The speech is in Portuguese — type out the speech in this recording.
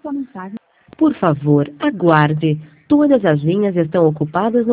Por favor, aguarde. Todas as linhas estão ocupadas no